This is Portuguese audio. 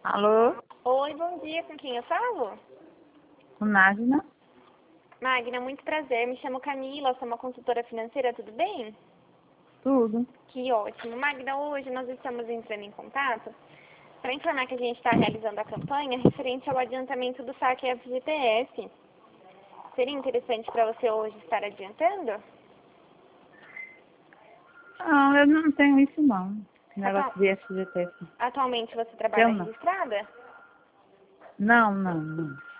Alô? Oi, bom dia. Com quem eu falo? Com Nájila? Magna, muito prazer. Me chamo Camila, sou uma consultora financeira, tudo bem? Tudo. Que ótimo. Magna, hoje nós estamos entrando em contato para informar que a gente está realizando a campanha referente ao adiantamento do saque FGTS. Seria interessante para você hoje estar adiantando? Não, eu não tenho isso não. Negócio Atual- de FGTS. Atualmente você Eu trabalha não. registrada? Não.